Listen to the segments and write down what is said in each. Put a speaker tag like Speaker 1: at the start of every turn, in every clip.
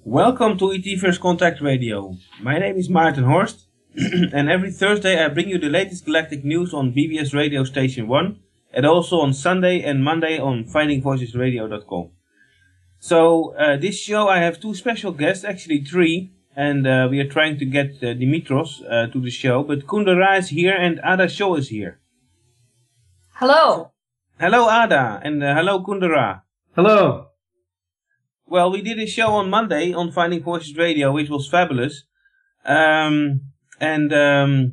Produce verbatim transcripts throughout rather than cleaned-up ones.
Speaker 1: Welcome to E T First Contact Radio. My name is Maarten Horst, and every Thursday I bring you the latest galactic news on B B S Radio Station one, and also on Sunday and Monday on finding voices radio dot com. So uh, this show I have two special guests, actually three, and uh, we are trying to get uh, Dimitros uh, to the show, but Kundera is here and Ada Shaw is here.
Speaker 2: Hello.
Speaker 1: Hello Ada, and uh, hello Kundera.
Speaker 3: Hello.
Speaker 1: Well, we did a show on Monday on Finding Voices Radio, which was fabulous. Um, and, um,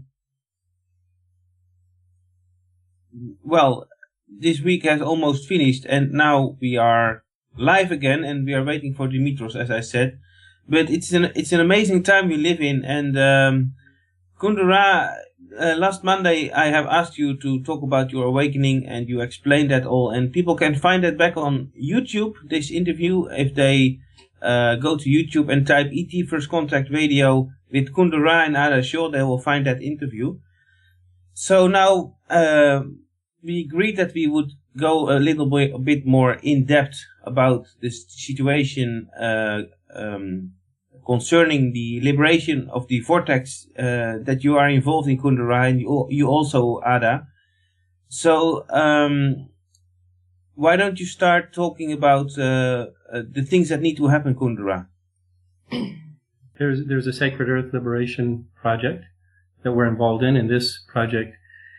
Speaker 1: well, this week has almost finished, and now we are live again, and we are waiting for Dimitros, as I said. But it's an it's an amazing time we live in, and um, Kundera, uh, last Monday I have asked you to talk about your awakening, and you explained that all, and people can find that back on YouTube, this interview, if they uh, go to YouTube and type E T First Contact Radio with Kundera and Ada Shaw, they will find that interview. So now uh, we agreed that we would go a little bit, a bit more in depth about this situation uh, um, concerning the liberation of the vortex uh, that you are involved in, Kundera, and you, you also, Ada. So um, why don't you start talking about uh, uh, the things that need to happen, Kundera?
Speaker 3: There's there's a Sacred Earth Liberation project that we're involved in, and this project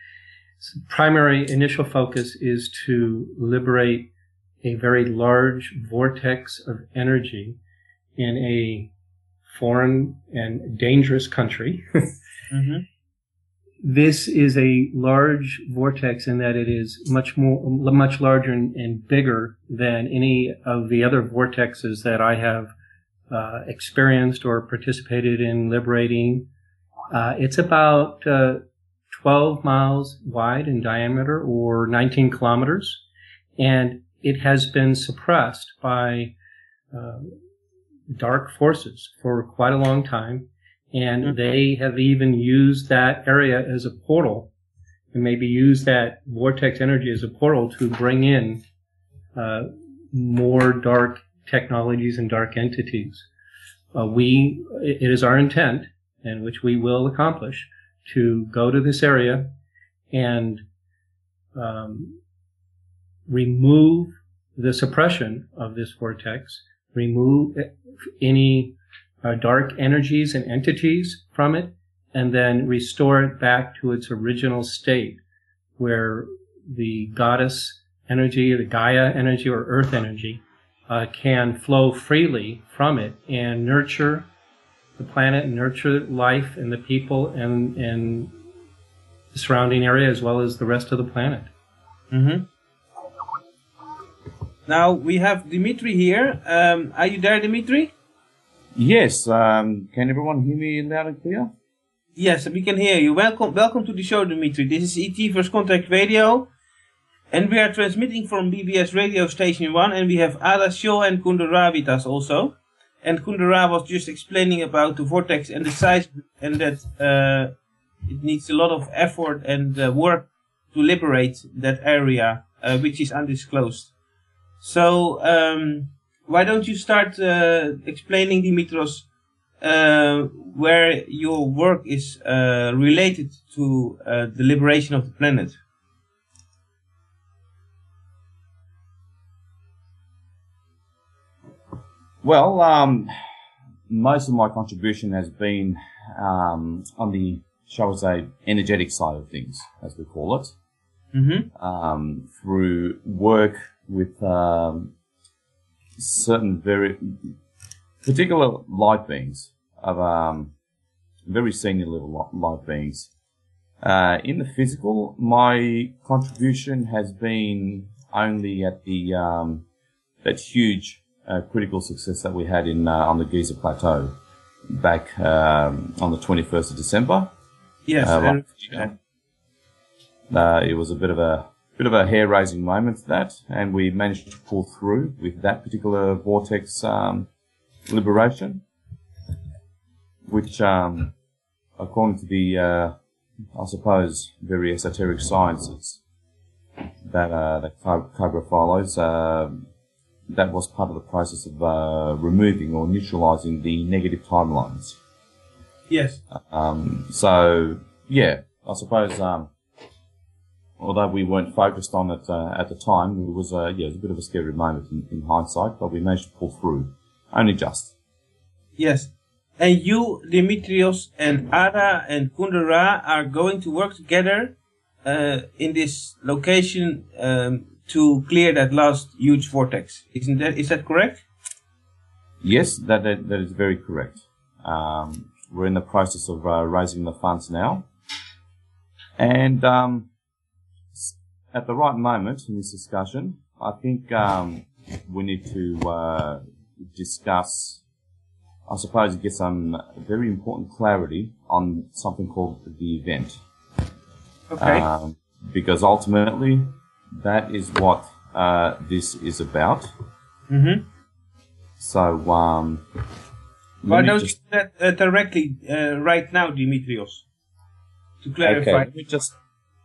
Speaker 3: primary initial focus is to liberate a very large vortex of energy in a foreign and dangerous country. mm-hmm. This is a large vortex in that it is much more, much larger and, and bigger than any of the other vortexes that I have uh, experienced or participated in liberating. Uh, it's about uh, twelve miles wide in diameter, or nineteen kilometers, and it has been suppressed by uh, dark forces for quite a long time, and mm-hmm. they have even used that area as a portal, and maybe used that vortex energy as a portal to bring in uh, more dark technologies and dark entities. Uh, we, it is our intent, and which we will accomplish, to go to this area and um, remove the suppression of this vortex, remove any uh, dark energies and entities from it, and then restore it back to its original state, where the goddess energy, the Gaia energy or earth energy, uh, can flow freely from it and nurture the planet, nurture life and the people and, and the surrounding area, as well as the rest of the planet.
Speaker 1: Mm-hmm. Now we have Dimitri here. Um, are you there, Dimitri?
Speaker 4: Yes. Um, can everyone hear me loud and clear?
Speaker 1: Yes, we can hear you. Welcome, welcome to the show, Dimitri. This is E T First Contact Radio, and we are transmitting from B B S Radio Station one, and we have Ada Shaw and Kundera with us also. And Kundera was just explaining about the vortex and the size, and that uh, it needs a lot of effort and uh, work to liberate that area, uh, which is undisclosed. So, um, why don't you start uh, explaining, Dimitros, uh, where your work is uh, related to uh, the liberation of the planet?
Speaker 4: Well, um, most of my contribution has been um, on the, shall we say, energetic side of things, as we call it,
Speaker 1: mm-hmm.
Speaker 4: um, through work with um, certain very particular light beings of um, very senior level light beings. Uh, in the physical, my contribution has been only at the um, that huge uh, critical success that we had in uh, on the Giza Plateau back um, on the twenty-first of December.
Speaker 1: Yes,
Speaker 4: uh, last year. Uh, it was a bit of a bit of a hair-raising moment, that, and we managed to pull through with that particular vortex um, liberation, which, um, according to the, uh, I suppose, very esoteric sciences that uh, that Cobra follows, uh, that was part of the process of uh, removing or neutralizing the negative timelines.
Speaker 1: Yes.
Speaker 4: Um, so, yeah, I suppose, um, although we weren't focused on it uh, at the time, it was, uh, yeah, it was a bit of a scary moment in, in hindsight, but we managed to pull through. Only just.
Speaker 1: Yes. And you, Dimitrios, and Ada and Kundera are going to work together uh, in this location um, to clear that last huge vortex. Isn't that, is that correct?
Speaker 4: Yes, that, that, that is very correct. Um, we're in the process of uh, raising the funds now. And um, at the right moment in this discussion, I think um, we need to uh, discuss, I suppose, get some very important clarity on something called the event.
Speaker 1: Okay.
Speaker 4: Um, because ultimately, that is what uh, this is about.
Speaker 1: Mm-hmm.
Speaker 4: So, um,
Speaker 1: Why
Speaker 4: let me
Speaker 1: don't
Speaker 4: just,
Speaker 1: you do that uh, directly uh, right now, Dimitrios? To clarify.
Speaker 4: okay, let me just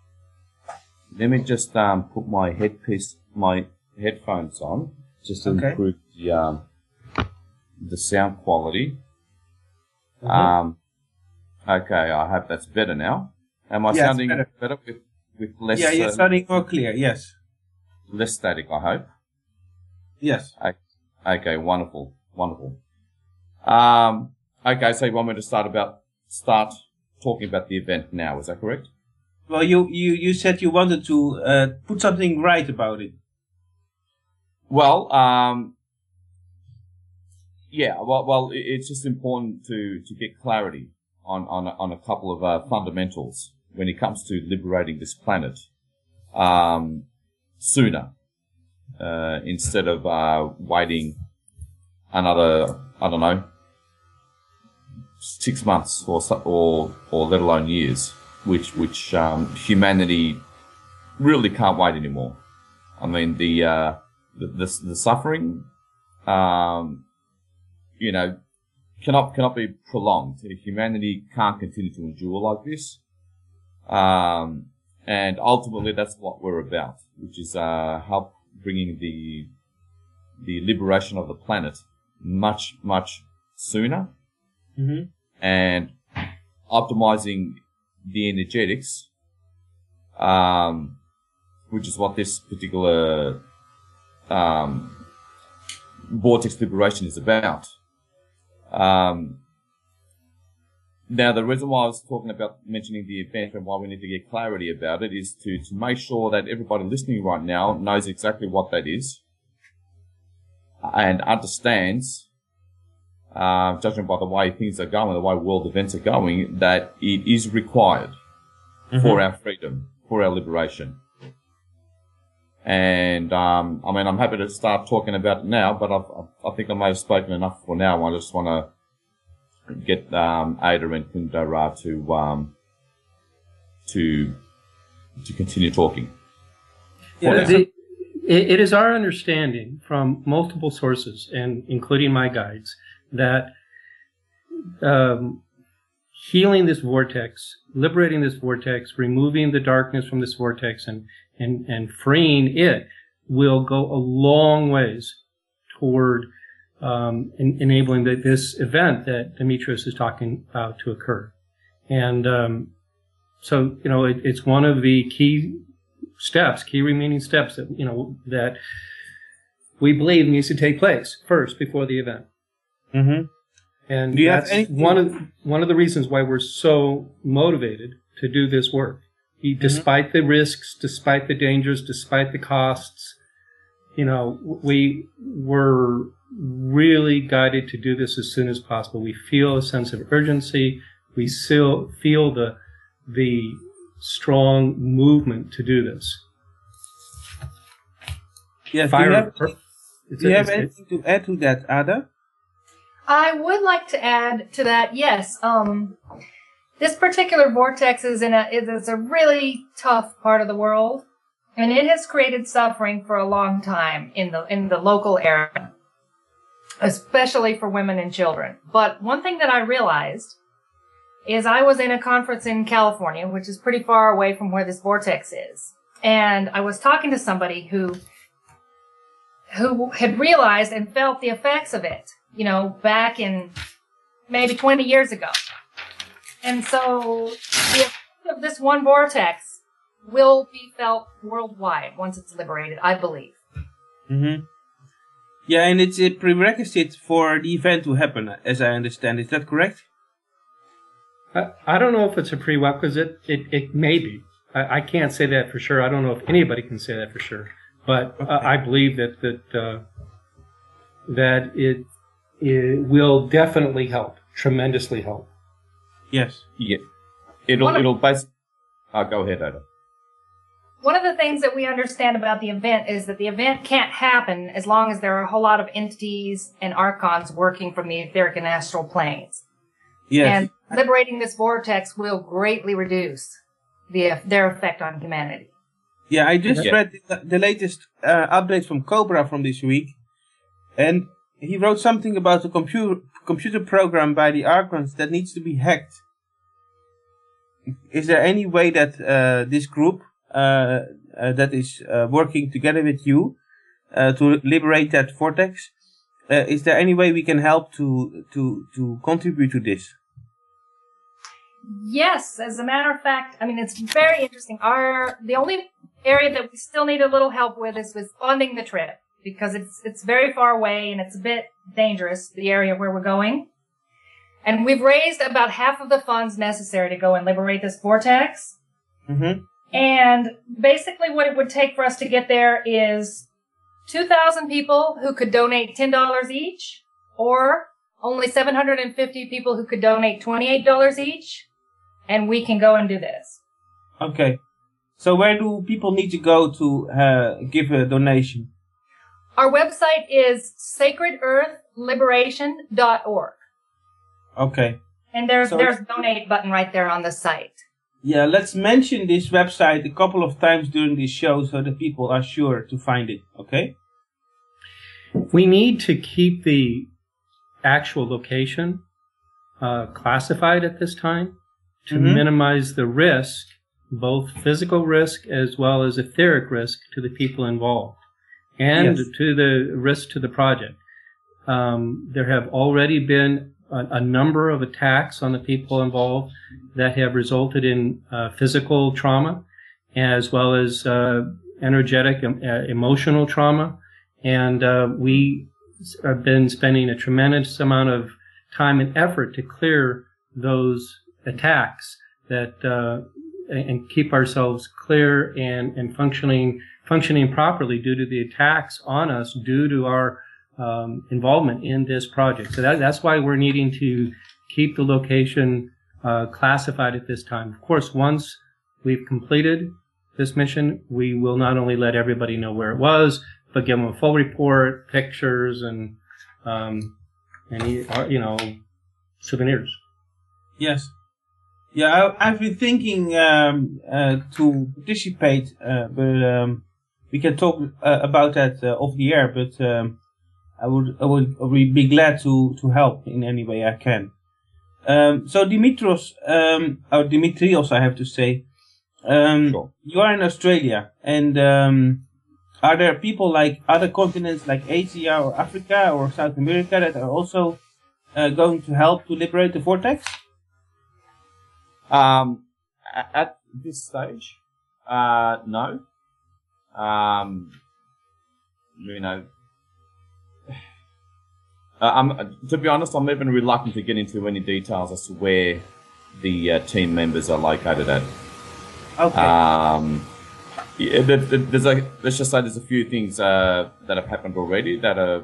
Speaker 4: let me just um, put my headpiece, my headphones on, just to
Speaker 1: Okay.
Speaker 4: improve the um, the sound quality.
Speaker 1: Mhm.
Speaker 4: Um, okay, I hope that's better now. Am I
Speaker 1: Yeah, it's
Speaker 4: sounding
Speaker 1: better.
Speaker 4: better with with less
Speaker 1: Yeah, you're
Speaker 4: uh,
Speaker 1: sounding more clear. Yes.
Speaker 4: less static? I hope.
Speaker 1: Yes.
Speaker 4: Okay, wonderful, wonderful. Um, okay, so you want me to start about start talking about the event now? Is that correct?
Speaker 1: Well, you, you, you said you wanted to uh, put something right about it.
Speaker 4: Well, um, yeah, well, well, it- it's just important to, to get clarity on, on, a- on a couple of uh, fundamentals when it comes to liberating this planet um, sooner uh, instead of uh, waiting another, I don't know, six months or so, or or let alone years, which which um, humanity really can't wait anymore. I mean, the uh, the, the the suffering, um, you know, cannot cannot be prolonged. Humanity can't continue to endure like this, um, and ultimately that's what we're about, which is uh, help bringing the the liberation of the planet much much sooner.
Speaker 1: Mm-hmm.
Speaker 4: And optimizing the energetics, um, which is what this particular um, vortex liberation is about. Um, now, the reason why I was talking about mentioning the event and why we need to get clarity about it is to, to make sure that everybody listening right now knows exactly what that is and understands, Uh, judging by the way things are going, the way world events are going, that it is required
Speaker 1: Mm-hmm.
Speaker 4: for our freedom, for our liberation. And, um, I mean, I'm happy to start talking about it now, but I've, I think I may have spoken enough for now. I just want to get um, Ada and Kundera to, um, to, to continue talking.
Speaker 1: Yeah,
Speaker 4: For
Speaker 1: that's
Speaker 4: now.
Speaker 3: The- it it is our understanding from multiple sources, and including my guides, that um, healing this vortex, liberating this vortex, removing the darkness from this vortex, and and and freeing it will go a long ways toward um, en- enabling the, this event that Dimitrios is talking about to occur. And um, so, you know, it, it's one of the key steps, key remaining steps that, you know, that we believe needs to take place first before the event.
Speaker 1: Mm-hmm.
Speaker 3: And
Speaker 1: Do you have
Speaker 3: that's
Speaker 1: anything-
Speaker 3: one of one of the reasons why we're so motivated to do this work. E- Despite the risks, despite the dangers, despite the costs, you know, we were really guided to do this as soon as possible. We feel a sense of urgency. We still feel the the strong movement to do this.
Speaker 1: Yes. Do you have,
Speaker 3: It's
Speaker 1: do you
Speaker 3: a-
Speaker 1: have
Speaker 3: it's-
Speaker 1: anything to add to that, Ada?
Speaker 2: I would like to add to that, yes, um, this particular vortex is in a, is a really tough part of the world, and it has created suffering for a long time in the, in the local area, especially for women and children. But one thing that I realized is I was in a conference in California, which is pretty far away from where this vortex is. And I was talking to somebody who who had realized and felt the effects of it, you know, back in maybe twenty years ago. And so the effect of this one vortex will be felt worldwide once it's liberated, I believe.
Speaker 1: Mm-hmm. Yeah, and it's a prerequisite for the event to happen, as I understand. Is that correct?
Speaker 3: I, I don't know if it's a prerequisite. It, it may be. I, I can't say that for sure. I don't know if anybody can say that for sure. But
Speaker 1: Okay.
Speaker 3: uh, I believe that that uh, that it it will definitely help, tremendously help.
Speaker 1: Yes.
Speaker 4: Yeah. It'll
Speaker 2: One of-
Speaker 4: it'll base. Oh, go ahead, Ada.
Speaker 2: One of the things that we understand about the event is that the event can't happen as long as there are a whole lot of entities and archons working from the etheric and astral planes.
Speaker 1: Yes.
Speaker 2: And liberating this vortex will greatly reduce the, their effect on humanity.
Speaker 1: Yeah, I just
Speaker 4: Yeah.
Speaker 1: read the, the latest uh, update from Cobra from this week, and he wrote something about a computer computer program by the Archons that needs to be hacked. Is there any way that uh, this group uh, uh, that is uh, working together with you uh, to liberate that vortex, uh, is there any way we can help to to to contribute to this?
Speaker 2: Yes, as a matter of fact, I mean, it's very interesting. Our, the only area that we still need a little help with is with funding the trip, because it's, it's very far away and it's a bit dangerous, the area where we're going. And we've raised about half of the funds necessary to go and liberate this vortex.
Speaker 1: Mm-hmm.
Speaker 2: And basically what it would take for us to get there is two thousand people who could donate ten dollars each, or only seven hundred fifty people who could donate twenty-eight dollars each. And we can go and do this.
Speaker 1: Okay. So where do people need to go to uh, give a donation?
Speaker 2: Our website is sacred earth liberation dot org.
Speaker 1: Okay.
Speaker 2: And there's
Speaker 1: So
Speaker 2: there's
Speaker 1: it's-
Speaker 2: a donate button right there on the site.
Speaker 1: Yeah, let's mention this website a couple of times during this show so that people are sure to find it, okay?
Speaker 3: We need to keep the actual location uh, classified at this time to
Speaker 1: Mhm.
Speaker 3: minimize the risk, both physical risk as well as etheric risk to the people involved and
Speaker 1: Yes.
Speaker 3: to the risk to the project. Um, there have already been a, a number of attacks on the people involved that have resulted in uh, physical trauma as well as uh, energetic, um, uh, emotional trauma. And uh, we have been spending a tremendous amount of time and effort to clear those attacks that uh, and keep ourselves clear and, and functioning functioning properly due to the attacks on us due to our um, involvement in this project. So that, that's why we're needing to keep the location uh, classified at this time. Of course, once we've completed this mission, we will not only let everybody know where it was, but give them a full report, pictures, and um, and you know souvenirs.
Speaker 1: Yes. Yeah, I, I've been thinking um, uh, to participate, uh, but um, we can talk uh, about that uh, off the air. But um, I would, I would, I would be glad to, to help in any way I can. Um, so Dimitros, um, or Dimitrios, I have to say, um,
Speaker 4: Sure.
Speaker 1: you are in Australia, and um, are there people like other continents like Asia or Africa or South America that are also uh, going to help to liberate the vortex?
Speaker 4: Um, a- at this stage, uh, no. Um, you know, uh, I'm, to be honest, I'm even reluctant to get into any details as to where the uh, team members are located at.
Speaker 1: Okay.
Speaker 4: Um, yeah, there- there- there's a, let's just say there's a few things uh, that have happened already that are,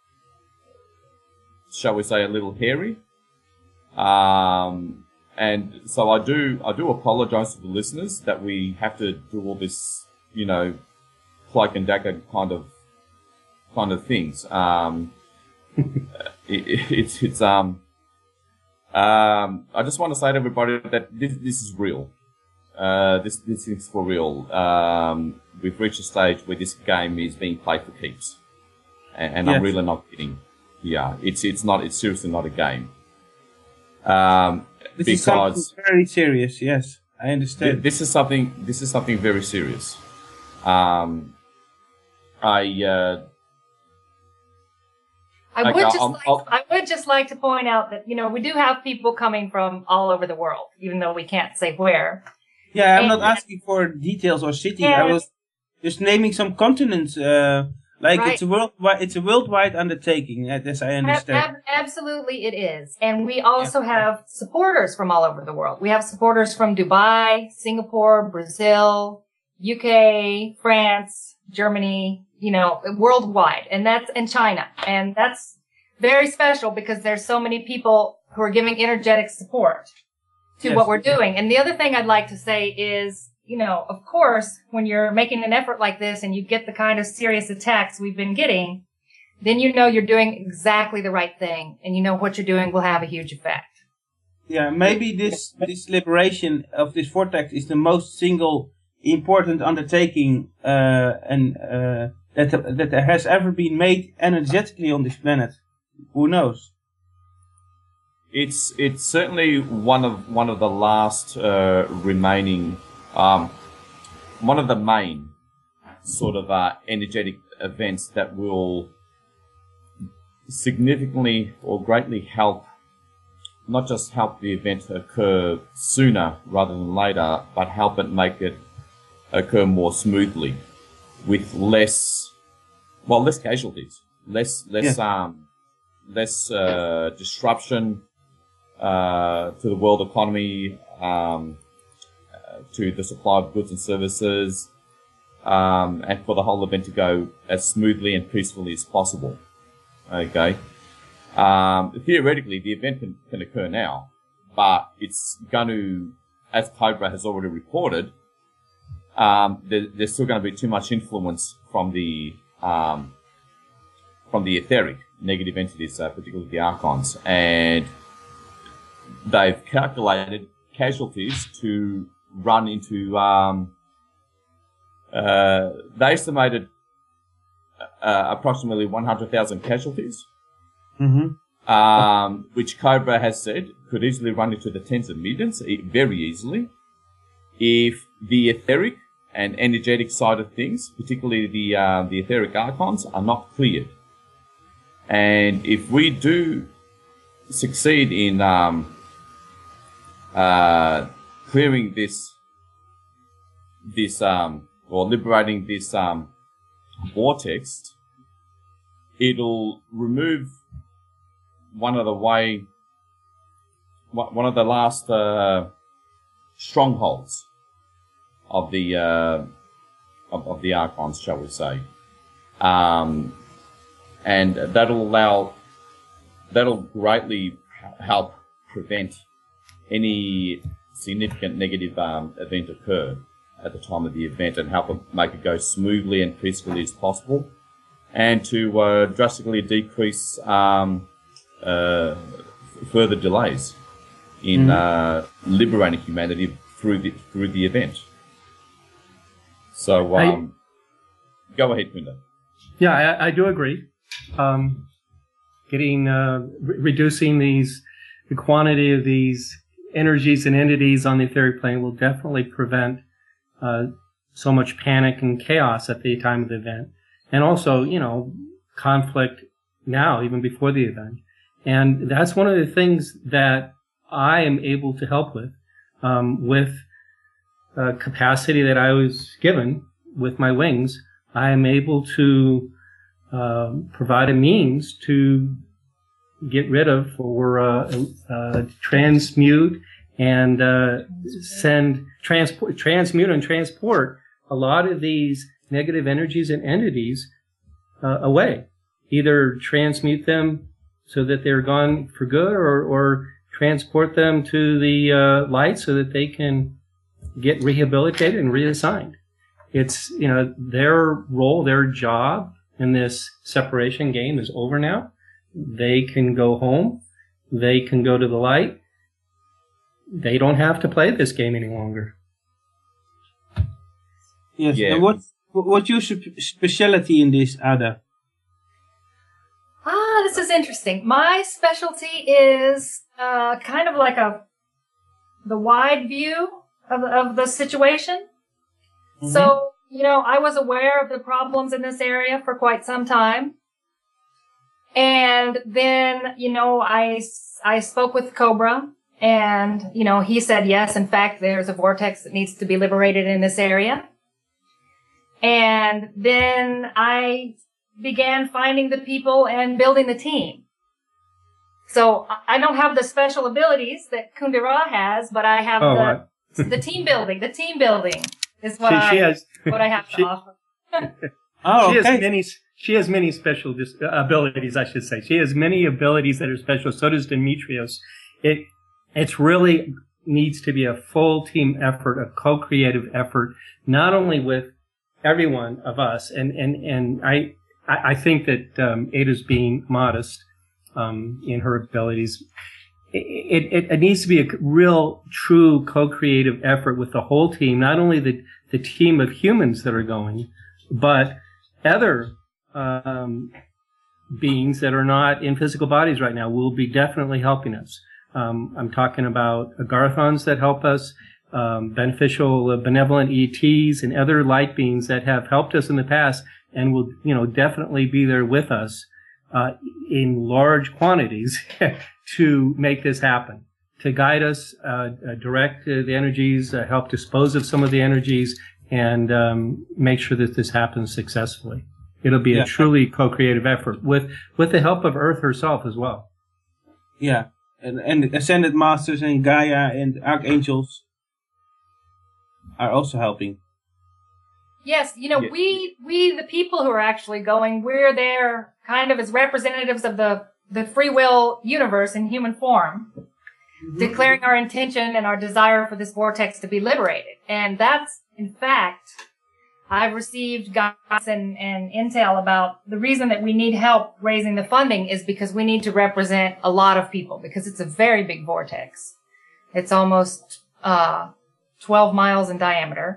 Speaker 4: shall we say, a little hairy. Um, and so I do, I do apologise to the listeners that we have to do all this, you know, cloak and dagger kind of, kind of things. Um, it, it's, it's, um, um, I just want to say to everybody that this, this is real. Uh, this, this is for real. Um, we've reached a stage where this game is being played for keeps. And, and
Speaker 1: Yes.
Speaker 4: I'm really not kidding. Yeah, it's, it's not, it's seriously not a game. Um,
Speaker 1: This is something
Speaker 4: because
Speaker 1: very serious. Yes, I
Speaker 4: th-
Speaker 1: understand.
Speaker 4: this is something, this is something very serious. Um, I, uh,
Speaker 2: I
Speaker 4: Okay,
Speaker 2: would just
Speaker 4: I'll-
Speaker 2: like,
Speaker 4: I'll-
Speaker 2: I would just like to point out that, you know, we do have people coming from all over the world, even though we can't say where.
Speaker 1: Yeah, I'm
Speaker 2: And-
Speaker 1: not asking for details or cities.
Speaker 2: Yeah.
Speaker 1: I was just naming some continents. Uh, like
Speaker 2: Right.
Speaker 1: it's a worldwide, it's a worldwide undertaking, as I
Speaker 2: Ab-
Speaker 1: understand.
Speaker 2: ab- absolutely it is. And we also have supporters from all over the world. We have supporters from Dubai, Singapore, Brazil, U K, France, Germany, you know, worldwide. And that's in China. And that's very special because there's so many people who are giving energetic support to
Speaker 1: Yes.
Speaker 2: what we're doing. And the other thing I'd like to say is, you know, of course, when you're making an effort like this and you get the kind of serious attacks we've been getting, then you know you're doing exactly the right thing, and you know what you're doing will have a huge effect.
Speaker 1: Yeah, maybe this this liberation of this vortex is the most single important undertaking uh, and uh, that that there has ever been made energetically on this planet. Who knows?
Speaker 4: It's it's certainly one of one of the last uh, remaining, um, one of the main sort of uh, energetic events that will significantly or greatly help, not just help the event occur sooner rather than later, but help it make it occur more smoothly, with less, well, less casualties, less less
Speaker 1: Yeah.
Speaker 4: um, less uh, disruption. Uh, to the world economy, um, uh, to the supply of goods and services, um, and for the whole event to go as smoothly and peacefully as possible. Okay. Um, theoretically, the event can, can occur now, but it's going to, as Cobra has already reported, um, there, there's still going to be too much influence from the um, from the etheric negative entities, uh, particularly the archons, and they've calculated casualties to run into, um, uh, they estimated uh, approximately one hundred thousand casualties,
Speaker 1: Mm-hmm.
Speaker 4: um, which Cobra has said could easily run into the tens of millions, e- very easily, if the etheric and energetic side of things, particularly the, uh, the etheric archons, are not cleared. And if we do succeed in um, uh, clearing this, this um, or liberating this um, vortex, it'll remove one of the way, one of the last uh, strongholds of the uh, of, of the archons, shall we say, um, and that'll allow, that'll greatly help prevent any significant negative um, event occur at the time of the event, and help it make it go smoothly and peacefully as possible, and to uh, drastically decrease um, uh, further delays in
Speaker 1: Mhm.
Speaker 4: uh, liberating humanity through the through the event. So, um, go ahead, Quinta.
Speaker 3: Yeah, I, I do agree. Um, getting uh, re- reducing these the quantity of these energies and entities on the etheric plane will definitely prevent uh, so much panic and chaos at the time of the event, and also, you know, conflict now, even before the event. And that's one of the things that I am able to help with, um, with uh, capacity that I was given with my wings. I am able to um, provide a means to get rid of or uh, uh, transmute and uh, send transport, transmute and transport a lot of these negative energies and entities uh, away. Either transmute them so that they're gone for good, or, or transport them to the uh, light so that they can get rehabilitated and reassigned. It's, you know, their role, their job in this separation game is over now. They can go home. They can go to the light. They don't have to play this game any longer.
Speaker 1: Yes.
Speaker 4: Yeah.
Speaker 1: And what what's your sp- specialty in this, Ada?
Speaker 2: Ah, this is interesting. My specialty is uh, kind of like a the wide view of the, of the situation.
Speaker 1: Mhm.
Speaker 2: So, you know, I was aware of the problems in this area for quite some time. And then, you know, I, I spoke with Cobra, and, you know, he said, yes, in fact, there's a vortex that needs to be liberated in this area. And then I began finding the people and building the team. So I don't have the special abilities that Kundera has, but I have
Speaker 3: Oh,
Speaker 2: the,
Speaker 3: I-
Speaker 2: the team building. The team building is what
Speaker 3: She,
Speaker 2: I,
Speaker 3: she has
Speaker 2: what I have to
Speaker 3: she-
Speaker 2: offer.
Speaker 1: Oh,
Speaker 3: she
Speaker 1: okay.
Speaker 3: has many. She has many special dis- abilities, I should say. She has many abilities that are special. So does Demetrios. It it's really needs to be a full team effort, a co-creative effort, not only with everyone of us. And and and I I I think that um, Ada's being modest um, in her abilities. It, it, it needs to be a real, true co-creative effort with the whole team, not only the, the team of humans that are going, but other um, beings that are not in physical bodies right now will be definitely helping us. Um, I'm talking about Agarthons that help us, um, beneficial, uh, benevolent E Ts, and other light beings that have helped us in the past and will, you know, definitely be there with us uh, in large quantities to make this happen, to guide us, uh, uh, direct uh, the energies, uh, help dispose of some of the energies, and um, make sure that this happens successfully. It'll be
Speaker 1: Yeah.
Speaker 3: a truly co-creative effort with with the help of Earth herself as well.
Speaker 1: Yeah, and, and Ascended Masters and Gaia and Archangels are also helping.
Speaker 2: Yes, you know,
Speaker 4: Yeah.
Speaker 2: we, we, the people who are actually going, we're there kind of as representatives of the, the free will universe in human form, declaring our intention and our desire for this vortex to be liberated. And that's, in fact, I've received guidance and, and intel about the reason that we need help raising the funding is because we need to represent a lot of people, because it's a very big vortex. It's almost, uh, twelve miles in diameter.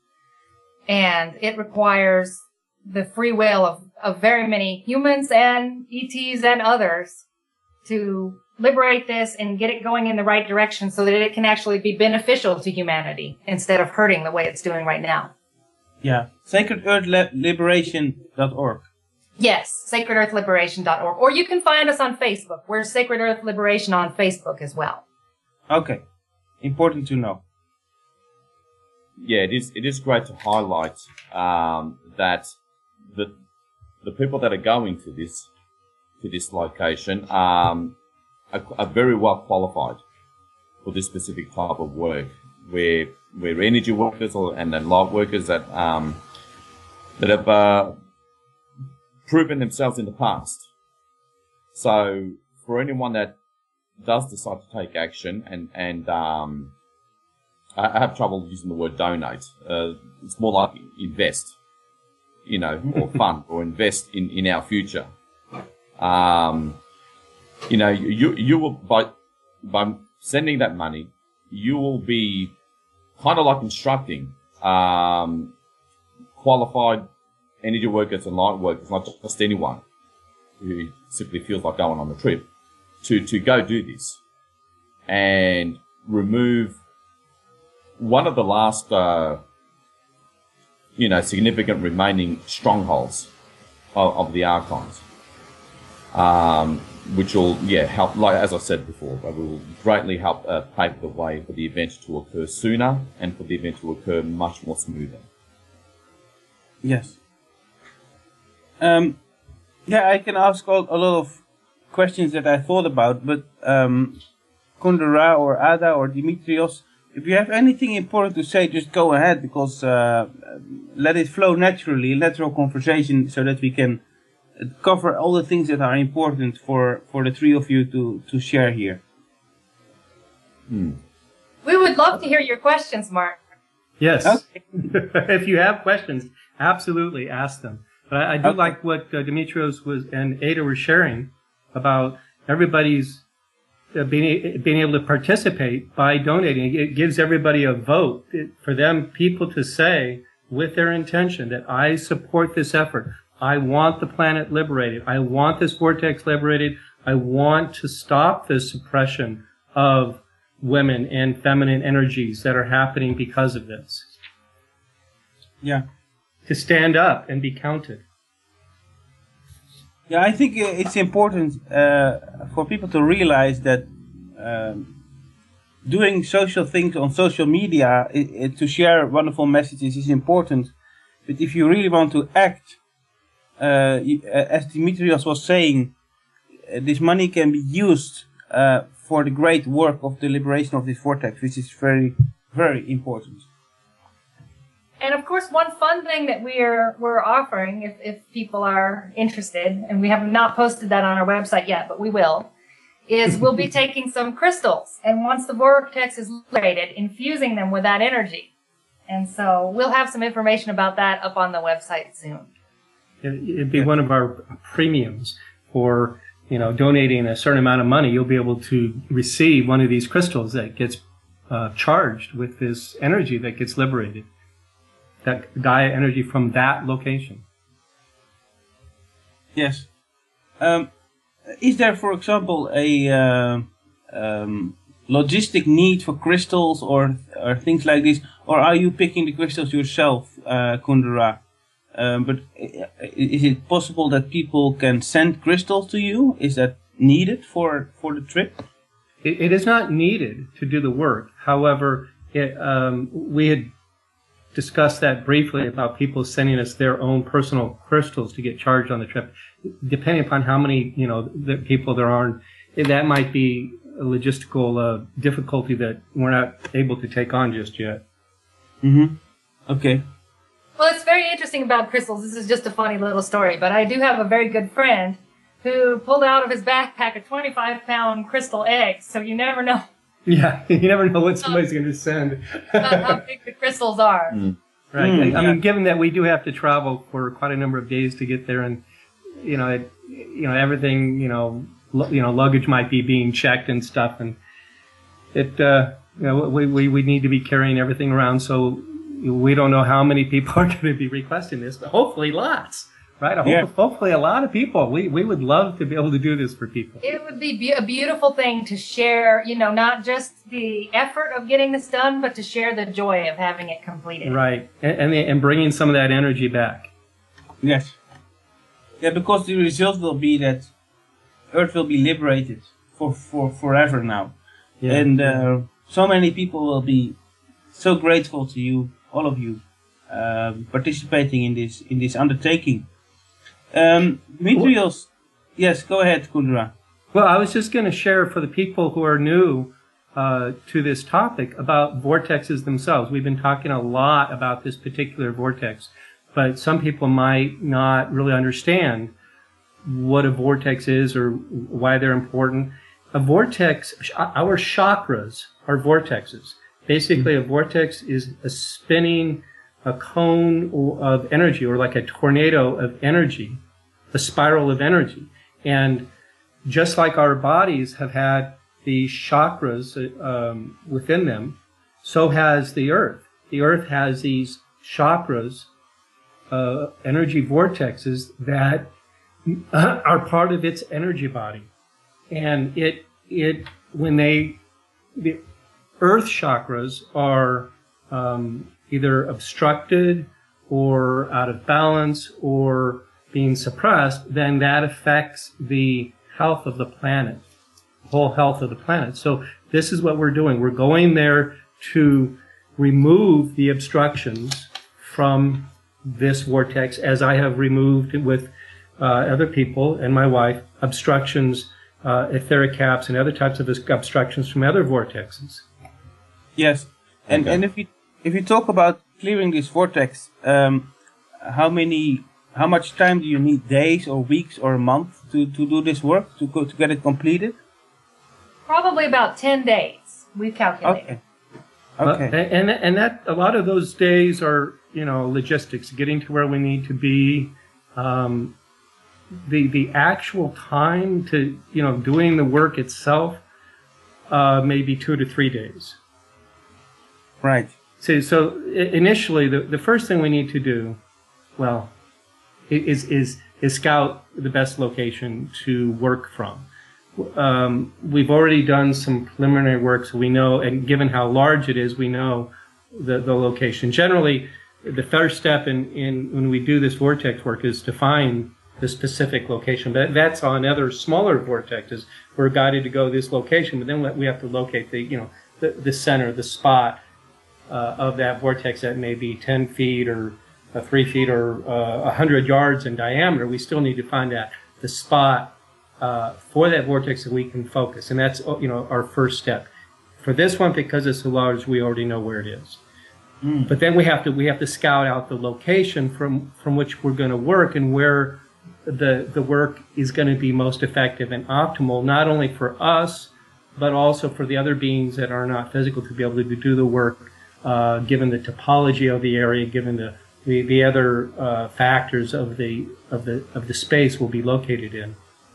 Speaker 2: And it requires the free will of, of very many humans and E Ts and others to liberate this and get it going in the right direction so that it can actually be beneficial to humanity instead of hurting the way it's doing right now.
Speaker 1: Yeah, sacred earth liberation dot org.
Speaker 2: Yes, sacred earth liberation dot org. Or you can find us on Facebook. We're Sacred Earth Liberation on Facebook as well.
Speaker 1: Okay, important to know.
Speaker 4: Yeah, it is. It is great to highlight um, that the the people that are going to this to this location um, are, are very well qualified for this specific type of work. We're we're energy workers or, and then light workers that um, that have uh, proven themselves in the past. So for anyone that does decide to take action and and um, I have trouble using the word donate. Uh, it's more like invest, you know, or fund or invest in, in our future. Um, you know, you, you will, by, by sending that money, you will be kind of like instructing, um, qualified energy workers and light workers, not just anyone who simply feels like going on the trip, to, to go do this and remove one of the last, uh, you know, significant remaining strongholds of, of the Archons, um, which will, yeah, help, like as I said before, but will greatly help uh, pave the way for the event to occur sooner and for the event to occur much more smoother.
Speaker 1: Yes. Um, yeah, I can ask all, a lot of questions that I thought about, but um, Kundera or Ada or Demetrios, if you have anything important to say, just go ahead, because uh, let it flow naturally, natural conversation, so that we can cover all the things that are important for, for the three of you to, to share here.
Speaker 4: Hmm.
Speaker 2: We would love to hear your questions, Mark.
Speaker 3: Yes.
Speaker 1: Okay.
Speaker 3: If you have questions, absolutely ask them. But I, I do
Speaker 1: Okay.
Speaker 3: like what uh, Demetrios was and Ada were sharing about everybody's uh, being being able to participate by donating. It gives everybody a vote it, for them, people to say with their intention that I support this effort. I want the planet liberated. I want this vortex liberated. I want to stop the suppression of women and feminine energies that are happening because of this.
Speaker 1: Yeah.
Speaker 3: To stand up and be counted.
Speaker 1: Yeah, I think uh, it's important uh, for people to realize that um, doing social things on social media i i to share wonderful messages is important. But if you really want to act, uh, you, uh, as Dimitrios was saying, uh, this money can be used uh, for the great work of the liberation of this vortex, which is very, very important.
Speaker 2: And of course, one fun thing that we're we're offering, if, if people are interested, and we have not posted that on our website yet, but we will, is we'll be taking some crystals, and once the vortex is liberated, infusing them with that energy. And so we'll have some information about that up on the website soon.
Speaker 3: It'd be one of our premiums for, you know, donating a certain amount of money. You'll be able to receive one of these crystals that gets uh, charged with this energy that gets liberated. That Gaia energy from that location.
Speaker 1: Yes. Um, is there, for example, a uh, um, logistic need for crystals or or things like this, or are you picking the crystals yourself, uh, Kundera? Um, but is it possible that people can send crystals to you? Is that needed for for the trip?
Speaker 3: It, it is not needed to do the work. However, it, um, we had discussed that briefly about people sending us their own personal crystals to get charged on the trip. Depending upon how many, you know, the people there are, that might be a logistical uh, difficulty that we're not able to take on just yet.
Speaker 1: Mm-hmm. Okay.
Speaker 2: Well, it's very interesting about crystals. This is just a funny little story, but I do have a very good friend who pulled out of his backpack a twenty-five pound crystal egg, so you never know.
Speaker 3: Yeah, you never know what somebody's going to send.
Speaker 2: About how big the crystals are.
Speaker 4: Mm.
Speaker 3: Right.
Speaker 1: Mm,
Speaker 3: I
Speaker 1: yeah.
Speaker 3: mean, given that we do have to travel for quite a number of days to get there, and you know, it, you know, everything, you know, lu- you know, luggage might be being checked and stuff, and it, uh, you know, we, we we need to be carrying everything around, so we don't know how many people are going to be requesting this, but hopefully lots. Right? I hope,
Speaker 1: Yeah.
Speaker 3: Hopefully a lot of people. We we would love to be able to do this for people.
Speaker 2: It would be be- a beautiful thing to share, you know, not just the effort of getting this done, but to share the joy of having it completed.
Speaker 3: Right. And, and and bringing some of that energy back.
Speaker 1: Yes. Yeah, because the result will be that Earth will be liberated for, for forever now.
Speaker 3: Yeah.
Speaker 1: And uh, so many people will be so grateful to you, all of you, um, participating in this in this undertaking. Um, Dimitrios, yes, go ahead, Kundera.
Speaker 3: Well, I was just going to share for the people who are new uh, to this topic about vortexes themselves. We've been talking a lot about this particular vortex, but some people might not really understand what a vortex is or why they're important. A vortex, our chakras are vortexes. Basically, a vortex is a spinning, a cone of energy, or like a tornado of energy, a spiral of energy. And just like our bodies have had these chakras um, within them, so has the earth. The earth has these chakras, uh, energy vortexes that are part of its energy body. And it, it, when they, the earth chakras are um, either obstructed or out of balance or being suppressed, then that affects the health of the planet, the whole health of the planet. So this is what we're doing. We're going there to remove the obstructions from this vortex, as I have removed with uh, other people and my wife, obstructions, uh, etheric caps, and other types of obstructions from other vortexes.
Speaker 1: Yes, and
Speaker 4: Okay.
Speaker 1: and if you if you talk about clearing this vortex, um, how many, how much time do you need? Days or weeks or a month to, to do this work to go to get it completed?
Speaker 2: Probably about ten days, we've calculated.
Speaker 1: Okay. Okay.
Speaker 3: Uh, and and that a lot of those days are, you know, logistics, getting to where we need to be. Um, the the actual time to, you know, doing the work itself, uh, maybe two to three days.
Speaker 1: Right.
Speaker 3: So so i- initially, the, the first thing we need to do, well, i- is is is scout the best location to work from. Um, we've already done some preliminary work, so we know, and given how large it is, we know the, the location. Generally, the first step in, in when we do this vortex work is to find the specific location. That, that's on other smaller vortexes. We're guided to go this location, but then we have to locate the, you know, the, the center, the spot uh, of that vortex that may be ten feet or uh, three feet or uh, one hundred yards in diameter. We still need to find that the spot uh, for that vortex that we can focus, and that's, you know, our first step. For this one, because it's so large, we already know where it is. Mm. But then we have to we have to scout out the location from from which we're going to work and where the the work is going to be most effective and optimal, not only for us, but also for the other beings that are not physical to be able to do the work, uh, given the topology of the area, given the the, the other uh, factors of the of the of the space we'll be located in.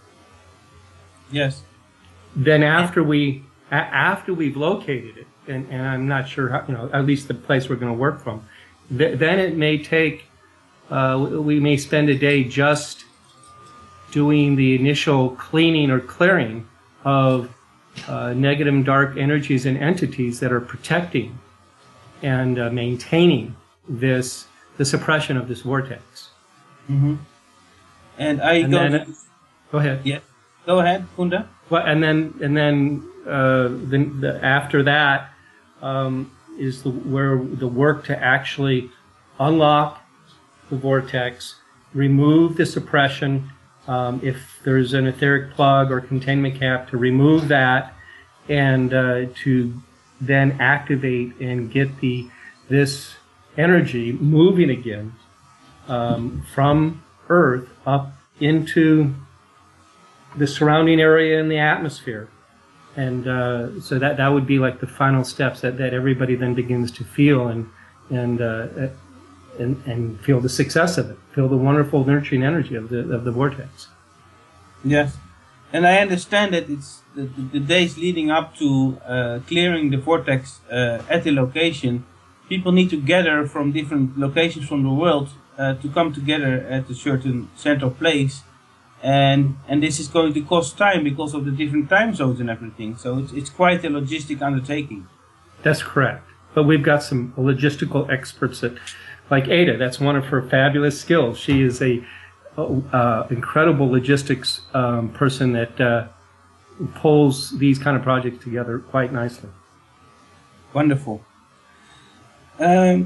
Speaker 1: Yes.
Speaker 3: Then after we after we've located it, and, and I'm not sure how, you know, at least the place we're going to work from, th then it may take, uh, we may spend a day just doing the initial cleaning or clearing of uh, negative and dark energies and entities that are protecting and uh, maintaining this, the suppression of this vortex.
Speaker 1: Mm-hmm. And I
Speaker 3: and
Speaker 1: go
Speaker 3: then,
Speaker 1: to,
Speaker 3: go ahead.
Speaker 1: Yeah, go ahead, Kunda.
Speaker 3: Well, and then and then uh, the, the, after that um, is the, where the work to actually unlock the vortex, remove the suppression. Um, if there's an etheric plug or containment cap, to remove that, and uh, to then activate and get the this energy moving again um, from Earth up into the surrounding area in the atmosphere. And uh, so that that would be like the final steps that, that everybody then begins to feel and and, uh, and and feel the success of it, feel the wonderful nurturing energy of the of the vortex.
Speaker 1: Yes, and I understand that it's the, the, the days leading up to uh, clearing the vortex uh, at the location. People need to gather from different locations from the world uh, to come together at a certain central place. And and this is going to cost time because of the different time zones and everything. So it's it's quite a logistic undertaking.
Speaker 3: That's correct. But we've got some logistical experts that, like Ada, that's one of her fabulous skills. She is a uh, incredible logistics um, person that uh, pulls these kind of projects together quite nicely.
Speaker 1: Wonderful. Um,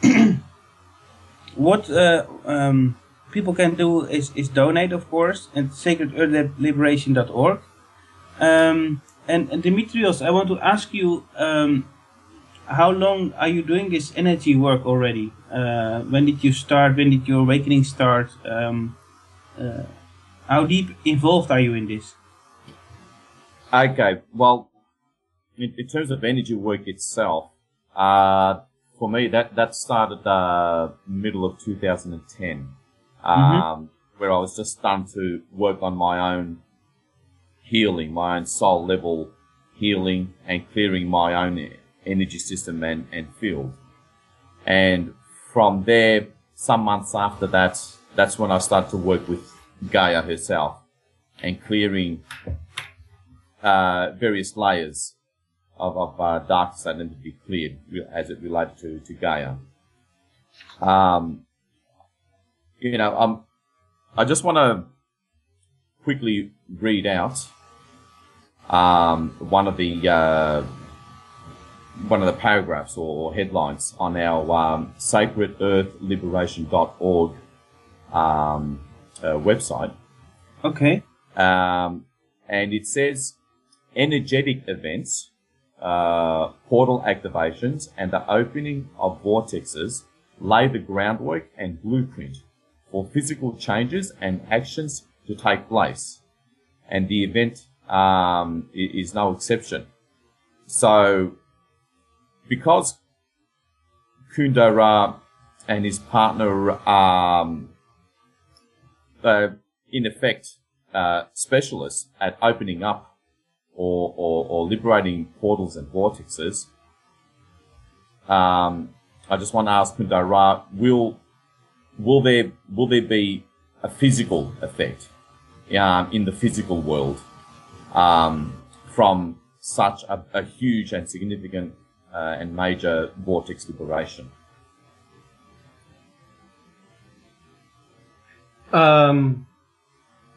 Speaker 1: what uh, um. people can do is, is donate, of course, at sacred earth liberation dot org. Um, and, and Dimitrios, I want to ask you, um, how long are you doing this energy work already? Uh, when did you start? When did your awakening start? Um, uh, how deep involved are you in this?
Speaker 4: Okay, well, in, in terms of energy work itself, uh, for me, that, that started uh, middle of two thousand ten. Um, mm-hmm. Where I was just starting to work on my own healing, my own soul level healing and clearing my own energy system and, and field. And from there, some months after that, that's when I started to work with Gaia herself and clearing uh, various layers of, of uh, darkness that needed to be cleared as it related to, to Gaia. Um, You know, um, I just want to quickly read out um, one of the uh, one of the paragraphs or headlines on our um, sacred earth liberation dot org um, uh, website.
Speaker 1: Okay.
Speaker 4: Um, and it says, energetic events, uh, portal activations, and the opening of vortexes lay the groundwork and blueprint for physical changes and actions to take place. And the event um, is no exception. So, because Kundera and his partner are, um, uh, in effect, uh, specialists at opening up or, or, or liberating portals and vortexes, um, I just want to ask Kundera, will Will there will there be a physical effect um, in the physical world um, from such a, a huge and significant uh, and major vortex liberation?
Speaker 3: Um,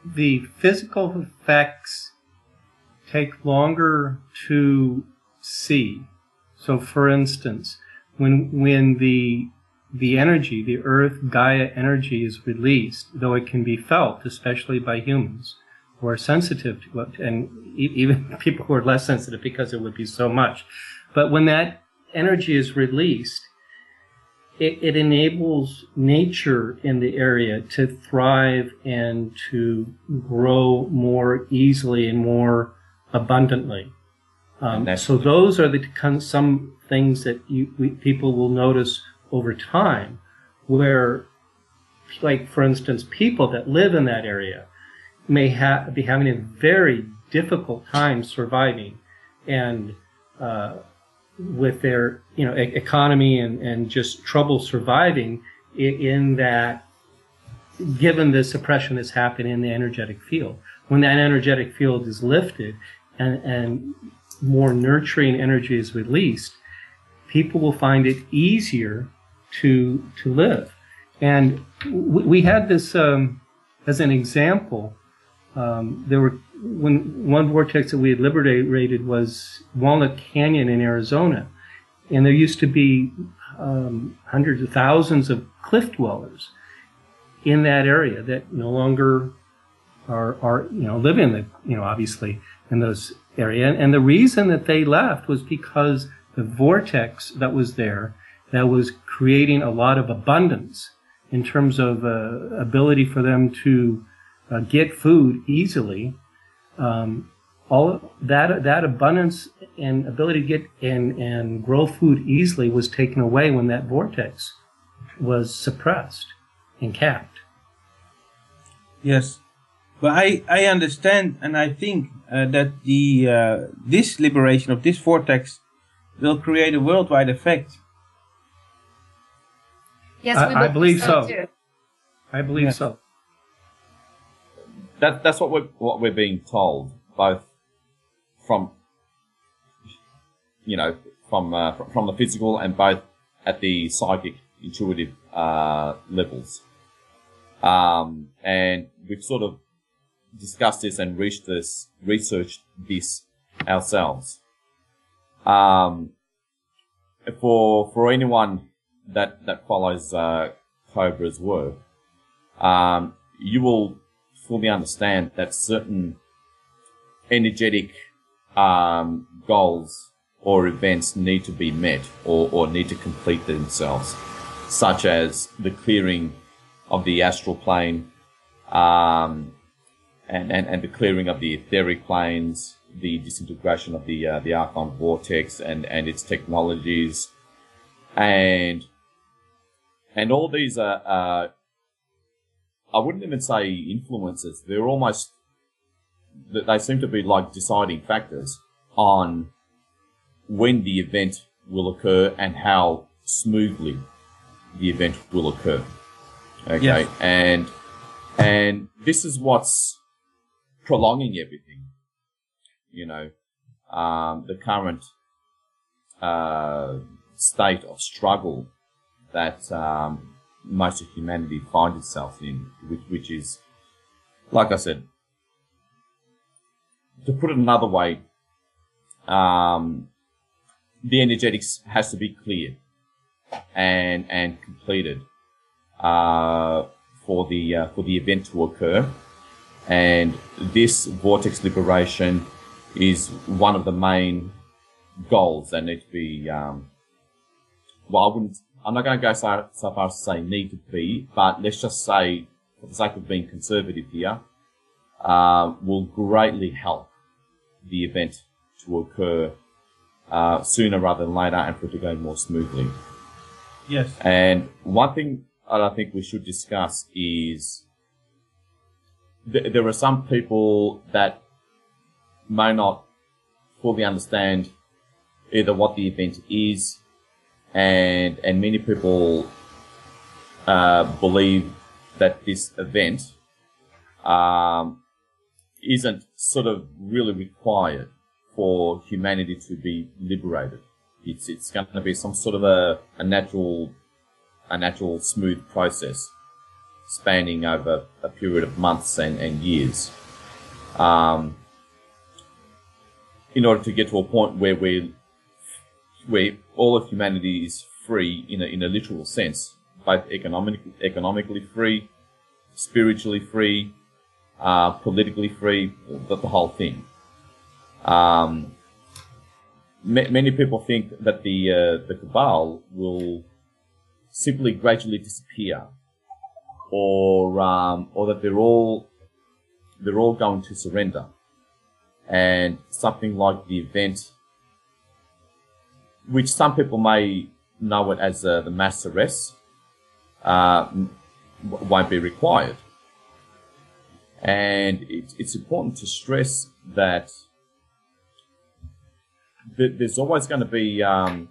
Speaker 3: the physical effects take longer to see. So, for instance, when when the the energy, the Earth Gaia energy is released, though it can be felt, especially by humans who are sensitive to it, and e- even people who are less sensitive because it would be so much. But when that energy is released, it, it enables nature in the area to thrive and to grow more easily and more abundantly. Um, so those are the some things that you, we, people will notice over time, where, like, for instance, people that live in that area may ha- be having a very difficult time surviving and uh, with their, you know, e- economy and, and just trouble surviving in, in that, given the suppression that's happening in the energetic field. When that energetic field is lifted and, and more nurturing energy is released, people will find it easier to to live. And we, we had this um, as an example. Um, there were when one vortex that we had liberated was Walnut Canyon in Arizona, and there used to be um, hundreds of thousands of cliff dwellers in that area that no longer are are you know live in the you know obviously in those area. And, and the reason that they left was because the vortex that was there, that was creating a lot of abundance in terms of uh, ability for them to uh, get food easily. Um, all that that abundance and ability to get and and grow food easily was taken away when that vortex was suppressed and capped.
Speaker 1: Yes, but I I understand, and I think uh, that the uh, this liberation of this vortex will create a worldwide effect.
Speaker 2: Yes,
Speaker 3: I-
Speaker 2: we
Speaker 3: I believe
Speaker 2: so.
Speaker 3: so.
Speaker 2: Too.
Speaker 3: I believe
Speaker 1: Yeah.
Speaker 3: so.
Speaker 4: That that's what we're what we're being told, both from you know from uh, fr- from the physical and both at the psychic, intuitive uh, levels. Um, and we've sort of discussed this and reached this, researched this ourselves. Um, for for anyone that that follows uh, Cobra's work, um, you will fully understand that certain energetic um, goals or events need to be met or, or need to complete themselves, such as the clearing of the astral plane, um, and, and, and the clearing of the etheric planes, the disintegration of the uh, the Archon vortex and, and its technologies, and and all these are, uh, I wouldn't even say influences. They're almost, they seem to be like deciding factors on when the event will occur and how smoothly the event will occur. Okay,
Speaker 1: Yes.
Speaker 4: and and this is what's prolonging everything. You know, um, the current uh, state of struggle that um, most of humanity finds itself in, which, which is, like I said, to put it another way, um, the energetics has to be cleared and and completed uh, for the uh, for the event to occur, and this vortex liberation is one of the main goals that need to be. Um, well, I wouldn't. I'm not going to go so, so far as to say need to be, but let's just say, for the sake of being conservative here, uh, will greatly help the event to occur uh, sooner rather than later and for it to go more smoothly.
Speaker 1: Yes.
Speaker 4: And one thing that I think we should discuss is th- there are some people that may not fully understand either what the event is, and and many people uh, believe that this event um, isn't sort of really required for humanity to be liberated. It's it's going to be some sort of a, a natural a natural smooth process. spanning over a period of months and, and years. Um, in order to get to a point where we where all of humanity is free in a, in a literal sense, both economic, economically free, spiritually free, uh, politically free, the, the whole thing. Um, ma- many people think that the uh, the cabal will simply gradually disappear, or um, or that they're all they're all going to surrender, and something like the event, which some people may know it as uh, the mass arrest, uh, won't be required. And it, it's important to stress that th- there's always going to be, um,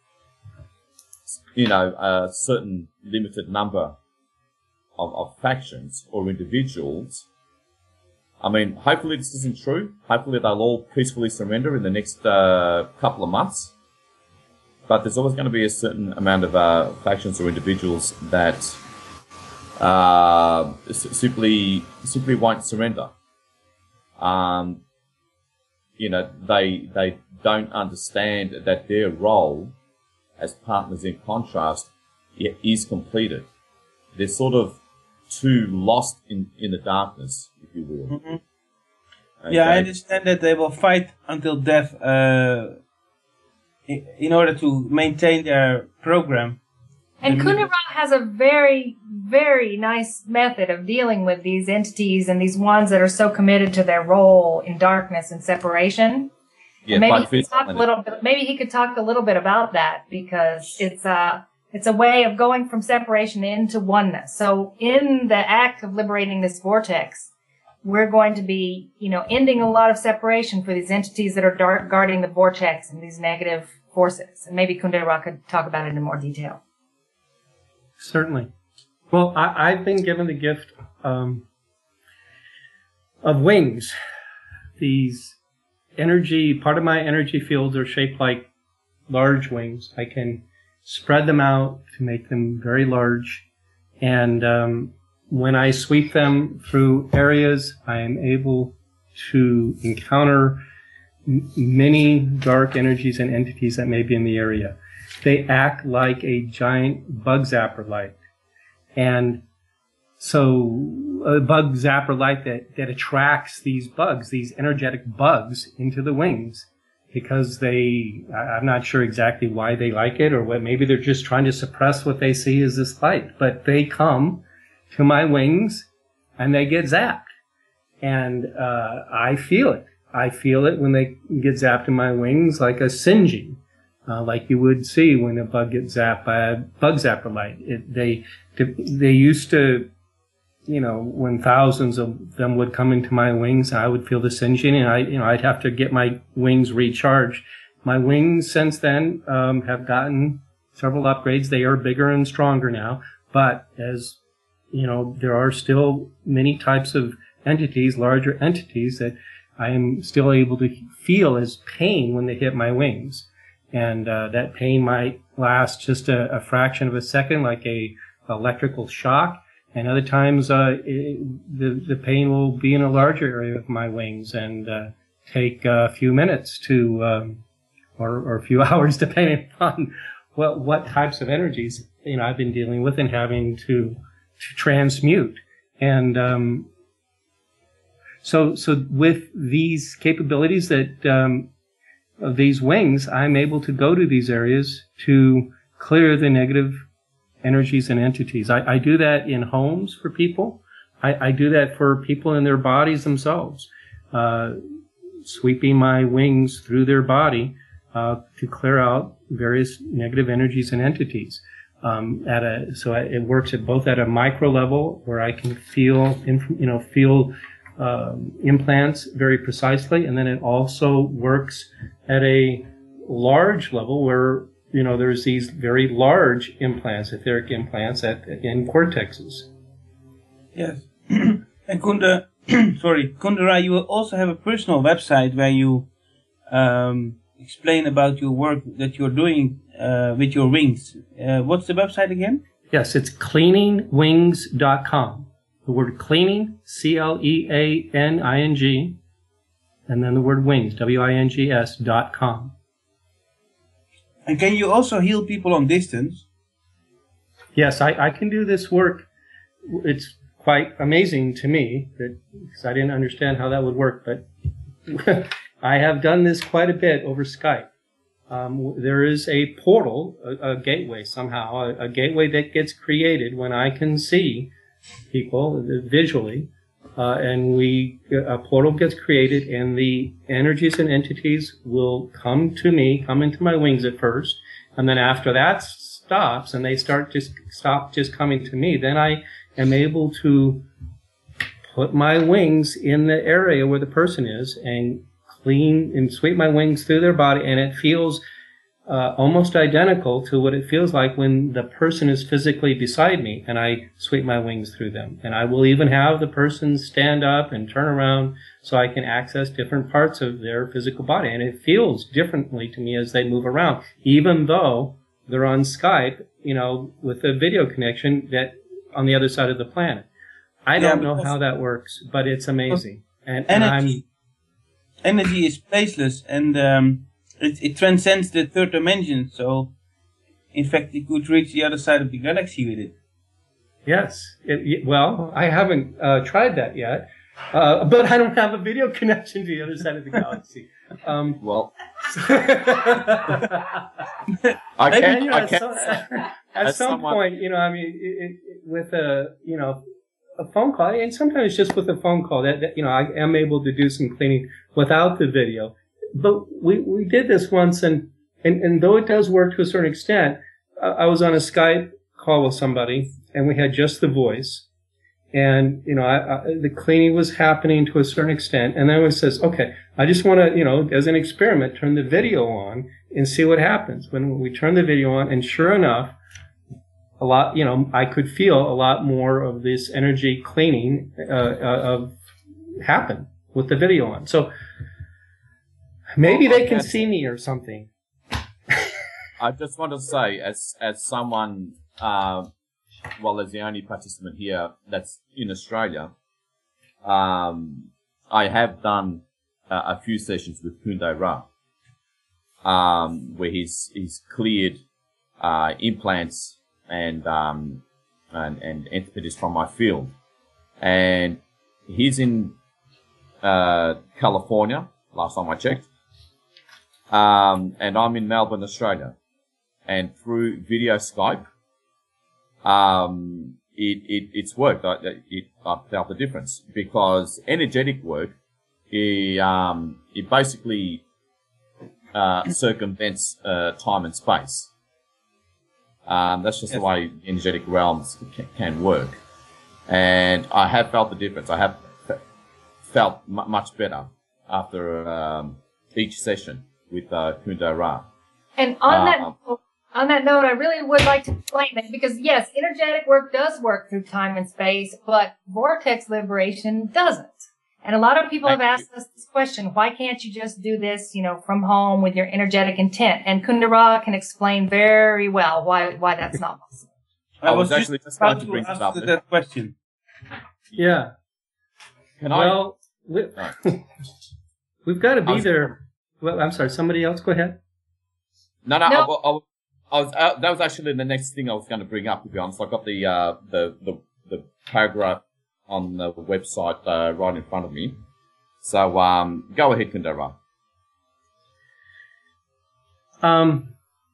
Speaker 4: you know, a certain limited number of, of factions or individuals. I mean, hopefully this isn't true. Hopefully they'll all peacefully surrender in the next uh, couple of months. But there's always going to be a certain amount of uh, factions or individuals that uh, simply simply won't surrender. Um, you know, they they don't understand that their role as partners in contrast is completed. They're sort of too lost in, in the darkness, if you will.
Speaker 1: Mm-hmm.
Speaker 4: Okay.
Speaker 1: Yeah, I understand that they will fight until death uh, in, in order to maintain their program.
Speaker 2: And Kundera has a very, very nice method of dealing with these entities and these ones that are so committed to their role in darkness and separation.
Speaker 4: Yeah,
Speaker 2: and maybe
Speaker 4: by
Speaker 2: he could talk a little bit. Maybe he could talk a little bit about that, because it's a it's a way of going from separation into oneness. So in the act of liberating this vortex, we're going to be, you know, ending a lot of separation for these entities that are dark, guarding the vortex and these negative forces. And maybe Kundera could talk about it in more detail.
Speaker 3: Certainly. Well, I, I've been given the gift um, of wings. These energy, part of my energy fields are shaped like large wings. I can spread them out to make them very large. And um, when I sweep them through areas, I am able to encounter m- many dark energies and entities that may be in the area. They act like a giant bug zapper light. And so a bug zapper light that, that attracts these bugs, these energetic bugs, into the wings, because they, I'm not sure exactly why they like it, or what, maybe they're just trying to suppress what they see as this light. But they come to my wings and they get zapped. And uh, I feel it. I feel it when they get zapped in my wings, like a singeing. Uh, like you would see when a bug gets zapped by a bug zapper light. It, they they used to, you know, when thousands of them would come into my wings, I would feel the singeing, and I, you know, I'd have to get my wings recharged. My wings since then um, have gotten several upgrades. They are bigger and stronger now, but as you know, there are still many types of entities, larger entities, that I am still able to feel as pain when they hit my wings. And uh, that pain might last just a, a fraction of a second, like a electrical shock. And other times, uh, it, the the pain will be in a larger area of my wings and uh, take a few minutes to, um, or, or a few hours, depending on what what types of energies you know I've been dealing with and having to to transmute. And um, so so with these capabilities that um, of these wings, I'm able to go to these areas to clear the negative energies and entities. I, I do that in homes for people. I, I do that for people in their bodies themselves, uh, sweeping my wings through their body uh, to clear out various negative energies and entities. Um, at a so it works at both at a micro level, where I can feel, you know, feel um, implants very precisely, and then it also works at a large level where, you know, there's these very large implants, etheric implants at, in cortexes.
Speaker 1: Yes. And Kundera, sorry, Kundera, you will also have a personal website where you um, explain about your work that you're doing uh, with your wings. Uh, what's the website again?
Speaker 3: Yes, it's cleaning wings dot com. The word cleaning, C L E A N I N G, and then the word wings, W I N G S dot com.
Speaker 1: And can you also heal people on distance?
Speaker 3: Yes, I, I can do this work. It's quite amazing to me that, because I didn't understand how that would work, but I have done this quite a bit over Skype. Um, there is a portal, a, a gateway somehow, a, a gateway that gets created when I can see people visually, uh, and we a portal gets created, and the energies and entities will come to me, come into my wings at first, and then after that stops, and they start just stop just coming to me, then I am able to put my wings in the area where the person is and clean and sweep my wings through their body, and it feels uh, almost identical to what it feels like when the person is physically beside me and I sweep my wings through them. And I will even have the person stand up and turn around so I can access different parts of their physical body. And it feels differently to me as they move around, even though they're on Skype, you know, with a video connection that on the other side of the planet. I
Speaker 1: Yeah,
Speaker 3: don't know
Speaker 1: because-
Speaker 3: how that works, but it's amazing. And, and I'm
Speaker 1: Energy, energy is placeless, and um, it, it transcends the third dimension. So, in fact, you could reach the other side of the galaxy with it.
Speaker 3: Yes. It, y- well, I haven't uh, tried that yet, uh, but I don't have a video connection to the other side of the galaxy. Um,
Speaker 4: Well,
Speaker 3: I
Speaker 4: I
Speaker 1: Maybe,
Speaker 4: can.
Speaker 3: you know,
Speaker 4: I
Speaker 3: at
Speaker 4: can.
Speaker 3: some, at
Speaker 4: as
Speaker 3: some
Speaker 4: someone-
Speaker 3: point, you know, I mean, it, it, with a, you know, a phone call, and sometimes just with a phone call, that, that you know, I am able to do some cleaning without the video. But we, we did this once, and, and, and though it does work to a certain extent, uh, I was on a Skype call with somebody, and we had just the voice. And, you know, I, I, the cleaning was happening to a certain extent. And then it says, okay, I just want to, you know, as an experiment, turn the video on and see what happens. When we turn the video on, and sure enough, a lot, you know, I could feel a lot more of this energy cleaning uh, uh, of happen with the video on. So maybe
Speaker 4: Well,
Speaker 3: they can
Speaker 4: okay.
Speaker 3: see me or something.
Speaker 4: I just want to say, as as someone, uh, well, as the only participant here that's in Australia, um, I have done uh, a few sessions with Kunde Ra, um, where he's he's cleared uh, implants and um, and and entities from my field, and he's in uh, California. Last time I checked, um, and I'm in Melbourne, Australia. And through video Skype, um, it, it, it's worked. I, it, I felt the difference because energetic work, it, um, it basically, uh, circumvents, uh, time and space. Um, that's just
Speaker 1: Yes.
Speaker 4: the way energetic realms can, can work. And I have felt the difference. I have fe- felt m- much better after, um, each session with, uh, Kunde Ra.
Speaker 2: And on that
Speaker 4: Um,
Speaker 2: note, on that note, I really would like to explain that because yes, energetic work does work through time and space, but vortex liberation doesn't. And a lot of people
Speaker 4: Thank
Speaker 2: have asked us this question: why can't you just do this, you know, from home with your energetic intent? And Kunde Ra can explain very well why why that's not possible.
Speaker 4: I was actually just
Speaker 1: about
Speaker 4: going to bring this
Speaker 1: ask
Speaker 4: up.
Speaker 1: that question.
Speaker 3: Yeah.
Speaker 4: Can I?
Speaker 3: Well, we,
Speaker 4: No.
Speaker 3: we've got to
Speaker 4: I
Speaker 3: be
Speaker 4: was-
Speaker 3: there. Well, I'm sorry. Somebody else, go ahead.
Speaker 4: No, no,
Speaker 2: No.
Speaker 4: I, I, I was. Uh, that was actually the next thing I was going to bring up. To be honest, I got the uh, the, the the paragraph on the website uh, right in front of me. So um, go ahead, Kunde Ra.
Speaker 3: Um,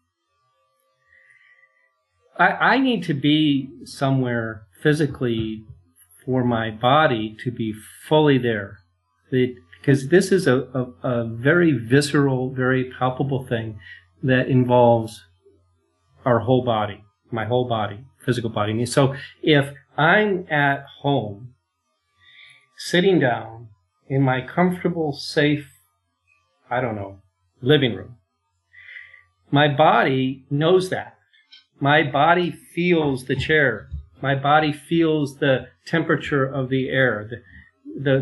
Speaker 3: I, I need to be somewhere physically for my body to be fully there. The, because this is a, a, a very visceral, very palpable thing that involves our whole body, my whole body, physical body. So if I'm at home, sitting down in my comfortable, safe, I don't know, living room, my body knows that. My body feels the chair. My body feels the temperature of the air, the, the,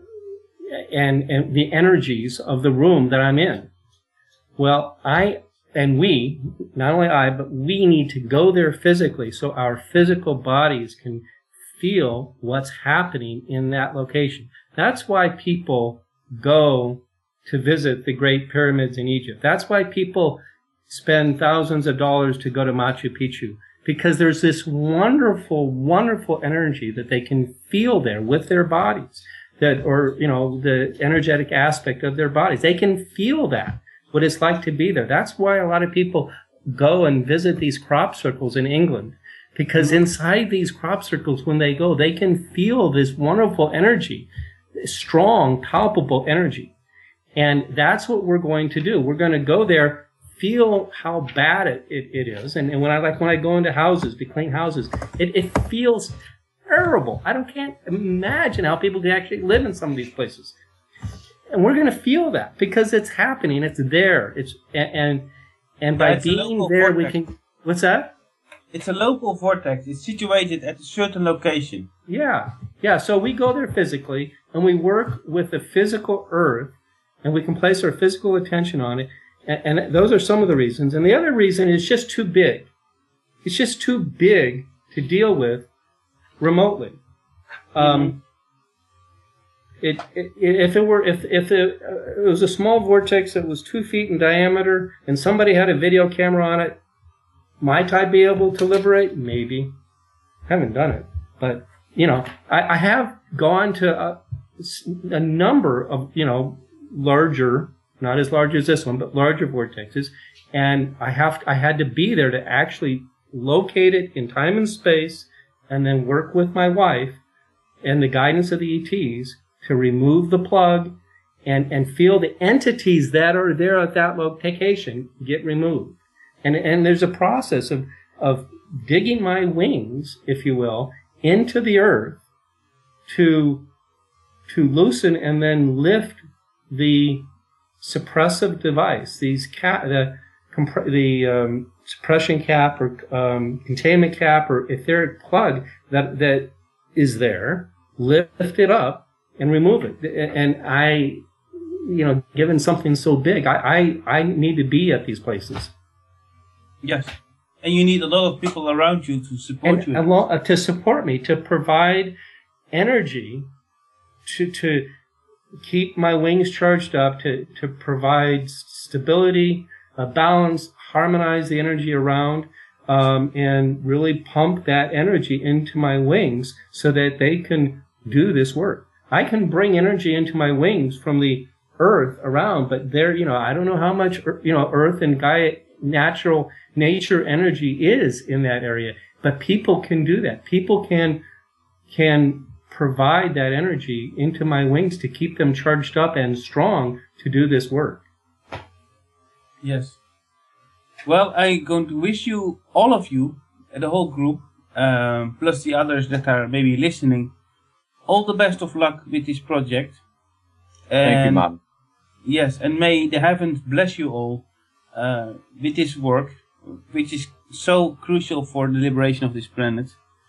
Speaker 3: the, and, and the energies of the room that I'm in. Well, I and we, not only I, but we need to go there physically so our physical bodies can feel what's happening in that location. That's why people go to visit the Great Pyramids in Egypt. That's why people spend thousands of dollars to go to Machu Picchu, because there's this wonderful, wonderful energy that they can feel there with their bodies, that, or, you know, the energetic aspect of their bodies. They can feel that, what it's like to be there. That's why a lot of people go and visit these crop circles in England, because inside these crop circles, when they go, they can feel this wonderful energy, strong, palpable energy. And that's what we're going to do. We're going to go there, feel how bad it, it, it is. And, and when I like when I go into houses to clean houses, it, it feels terrible. I don't can't imagine how people can actually live in some of these places. And we're going to feel that because it's happening. It's there. It's and and, and by being there, we can. What's that?
Speaker 1: It's a local vortex. It's situated at a certain location.
Speaker 3: Yeah, yeah. So we go there physically, and we work with the physical earth, and we can place our physical attention on it. And, and those are some of the reasons. And the other reason is just too big. It's just too big to deal with remotely. Um, mm-hmm. It, it, if it were, if, if it, uh, it was a small vortex that was two feet in diameter and somebody had a video camera on it, might I be able to liberate? Maybe. I haven't done it. But, you know, I, I have gone to a, a number of, you know, larger, not as large as this one, but larger vortexes. And I have, I had to be there to actually locate it in time and space and then work with my wife and the guidance of the E Ts to remove the plug and, and feel the entities that are there at that location get removed. And, and there's a process of, of digging my wings, if you will, into the earth to, to loosen and then lift the suppressive device, these cap, the, compre- the, um, suppression cap or, um, containment cap or etheric plug that, that is there, lift it up, and remove it. And I, you know, given something so big, I, I, I need to be at these places.
Speaker 1: Yes. And you need a lot of people around you to support
Speaker 3: and,
Speaker 1: you.
Speaker 3: And lo- uh, to support me, to provide energy, to, to keep my wings charged up, to, to provide stability, a balance, harmonize the energy around, um, and really pump that energy into my wings so that they can do this work. I can bring energy into my wings from the earth around, but there, you know, I don't know how much, you know, earth and Gaia, natural nature energy is in that area, but people can do that. People can, can provide that energy into my wings to keep them charged up and strong to do this work.
Speaker 1: Yes. Well, I'm going to wish you, all of you, the whole group, um, plus the others that are maybe listening, all the best of luck with this project. And
Speaker 4: thank you, Mum.
Speaker 1: Yes, and may the heavens bless you all uh, with this work, which is so crucial for the liberation of this planet.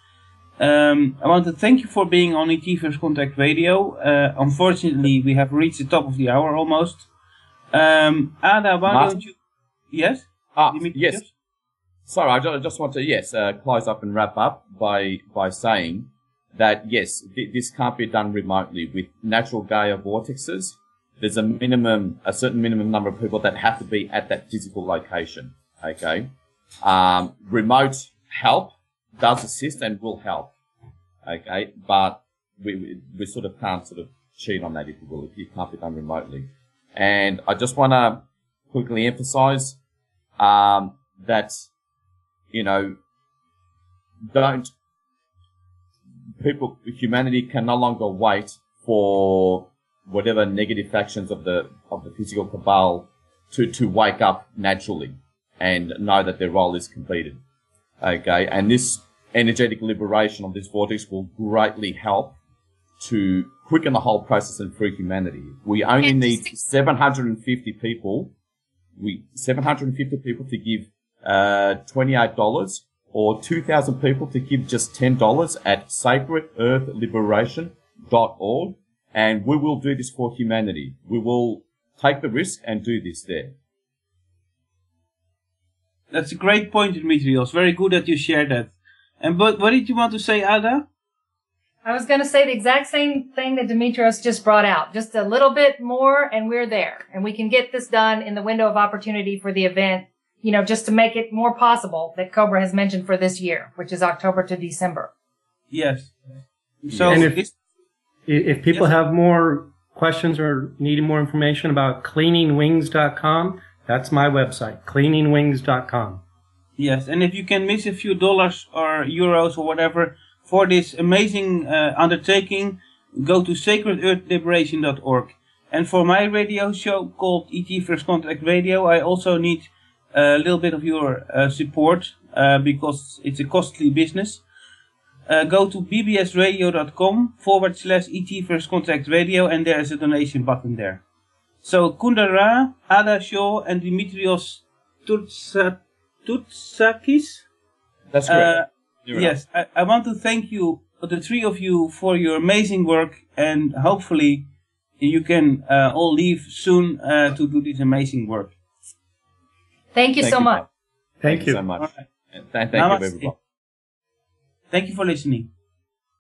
Speaker 1: Um, I want to thank you for being on E T First Contact Radio. Uh, unfortunately, we have reached the top of the hour almost. Um, Ada, why
Speaker 4: Martin?
Speaker 1: don't you... Yes?
Speaker 4: Ah, yes. Sorry, I just, I just want to, yes, uh, close up and wrap up by, by saying that, yes, th- this can't be done remotely. With natural Gaia vortexes, there's a minimum, a certain minimum number of people that have to be at that physical location, okay? Um, remote help does assist and will help, okay? But we, we, we sort of can't sort of cheat on that, if you will. It can't be done remotely. And I just want to quickly emphasize, um, that, you know, don't, people, humanity can no longer wait for whatever negative factions of the, of the physical cabal to, to wake up naturally and know that their role is completed. Okay. And this energetic liberation of this vortex will greatly help to quicken the whole process and free humanity. We only need seven hundred fifty people, we, seven hundred fifty people to give, uh, twenty-eight dollars, or two thousand people to give just ten dollars at sacred earth liberation dot org. And we will do this for humanity. We will take the risk and do this there.
Speaker 1: That's a great point, Dimitrios. Very good that you shared that. And but what did you want to say, Ada?
Speaker 2: I was going to say the exact same thing that Dimitrios just brought out. Just a little bit more, and we're there. And we can get this done in the window of opportunity for the event, you know, just to make it more possible that Cobra has mentioned for this year, which is October to December.
Speaker 1: Yes. So
Speaker 3: and if,
Speaker 1: this,
Speaker 3: if people
Speaker 1: yes.
Speaker 3: have more questions or need more information about cleaning wings dot com, that's my website, cleaning wings dot com.
Speaker 1: Yes, and if you can miss a few dollars or euros or whatever for this amazing uh, undertaking, go to sacred earth liberation dot org. And for my radio show called E T First Contact Radio, I also need a little bit of your uh, support uh, because it's a costly business. Uh, go to b b s radio dot com forward slash E T First Contact Radio, and there is a donation button there. So Kundera, Ada Shaw, and Dimitrios Tutsa, Tutsakis.
Speaker 4: That's correct.
Speaker 1: Uh, yes, I, I want to thank you, the three of you, for your amazing work, and hopefully you can uh, all leave soon uh, to do this amazing work.
Speaker 2: Thank you
Speaker 4: Thank
Speaker 2: so
Speaker 4: you,
Speaker 2: much.
Speaker 4: Bob.
Speaker 3: Thank you.
Speaker 4: so much.
Speaker 1: All right.
Speaker 4: And th- thank
Speaker 1: Namaste.
Speaker 4: you, everyone.
Speaker 1: Thank you for listening.